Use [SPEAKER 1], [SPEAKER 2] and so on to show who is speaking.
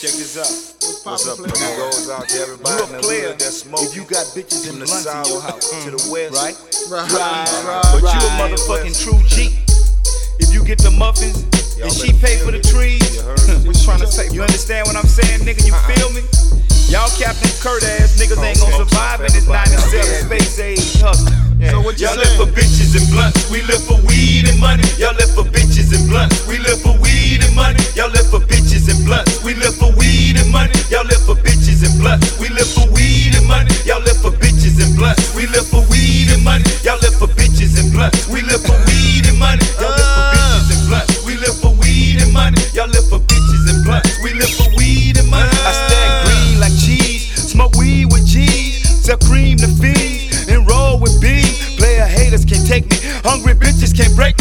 [SPEAKER 1] Check this out.
[SPEAKER 2] What's up,
[SPEAKER 1] Now,
[SPEAKER 2] it goes out to everybody in the hood that's smoking.
[SPEAKER 1] if you got bitches in
[SPEAKER 2] From the
[SPEAKER 1] blunts in
[SPEAKER 2] south
[SPEAKER 1] your house,
[SPEAKER 2] to the west.
[SPEAKER 1] right?
[SPEAKER 2] Right.
[SPEAKER 1] But you a motherfucking true G. If you get the muffins and she pay for the trees,
[SPEAKER 2] What you trying to say?
[SPEAKER 1] you understand what I'm saying, nigga? You feel me? Y'all Captain Kurt ass niggas ain't gon' survive in this 97 space age hustle.
[SPEAKER 2] So what you
[SPEAKER 1] Y'all live for bitches and blunts, we live for weed and money. Y'all live for bitches and blunts, we live for weed and money. Y'all live for bitches and blunts, we live for weed and money. Y'all live for bitches and blunts, we live for weed and money. Y'all live for bitches and blunts, we live for weed and money. Y'all live for bitches and blunts, we live for weed and money. Y'all live for bitches and blunts, we live for weed and money. Y'all live for bitches and blunts, we live for weed and money. I stack green like cheese, smoke weed with G's, sell cream to feed, and roll with B's. Player haters can't take me, hungry bitches can't break me.